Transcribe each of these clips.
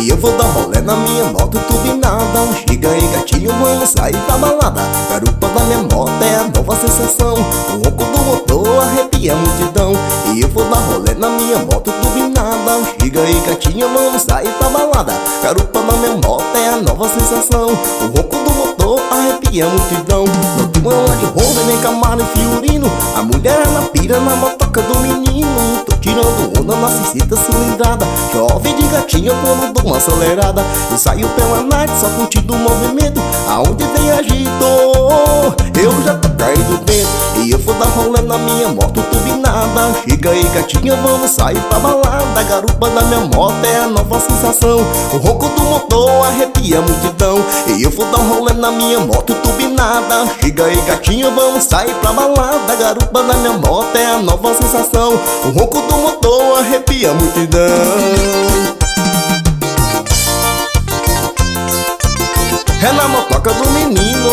E eu vou dar rolê na minha moto turbinada. Chega aí gatinho, vamos sair pra balada. Garupa da minha moto é a nova sensação. O ronco do motor arrepia a multidão. E eu vou dar rolê na minha moto turbinada. Chega aí gatinho, vamos sair pra balada. Garupa da minha moto é a nova sensação. O ronco do motor arrepia a multidão. Não tem uma de Honda nem Camaro e Fiorino. A mulher na pira na motoca do menino. Tô tirando onda na 60 cilindrada. Chove de gatinho quando dou uma acelerada. Eu saio pela night só curtindo o movimento. Aonde tem agito, eu já tô caído dentro. E eu vou dar rolê na minha moto turbinada. Chega aí gatinho, vamos sair pra balada. Garupa da minha moto é a nova sensação. O ronco do motor arrepia a multidão. E eu vou dar rolê na minha moto turbinada. Chega aí gatinho, vamos sair pra balada. Garupa da minha moto é a nova sensação. O ronco do motor arrepia a multidão. É na motoca do menino.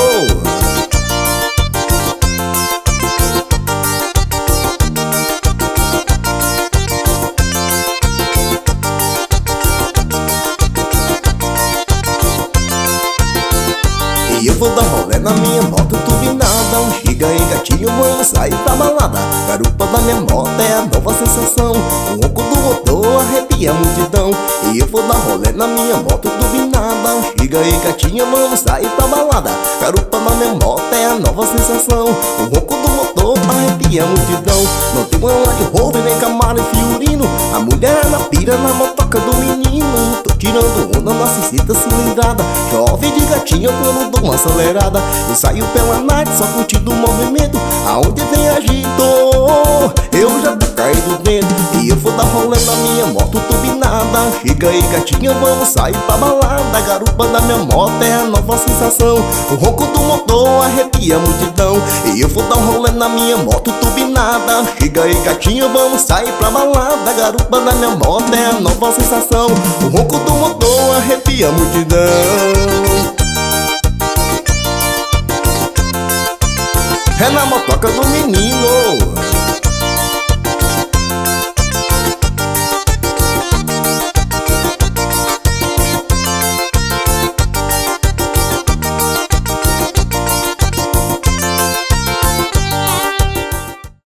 E eu vou dar rolê na minha moto turbinada. Chega aí gatinho, vamos sair pra balada. Garupa da minha moto é a nova sensação. O ronco do motor arrepia a multidão. E eu vou dar rolê na minha moto turbinada. Chega aí gatinho, vamos sair pra balada. Garupa da minha moto é a nova sensação. O ronco do motor arrepia a multidão. Não tem uma de Honda nem Camaro e Fiorino. A mulher na pira na motoca do menino. Tô tirando onda na 60 cilindrada. Chove de gatinho quando dou uma acelerada. Eu saio pela night só curtindo o movimento. Aonde tem agito, eu já tô caído dentro. E eu vou dar rolê na minha moto turbinada. Chega aí gatinho, vamos sair pra balada. Garupa da minha moto é a nova sensação. O ronco do motor arrepia a multidão. E eu vou dar rolê na minha moto turbinada. Chega aí gatinho, vamos sair pra balada. Garupa da minha moto é a nova sensação. O ronco do motor arrepia a multidão. É na motoca do menino.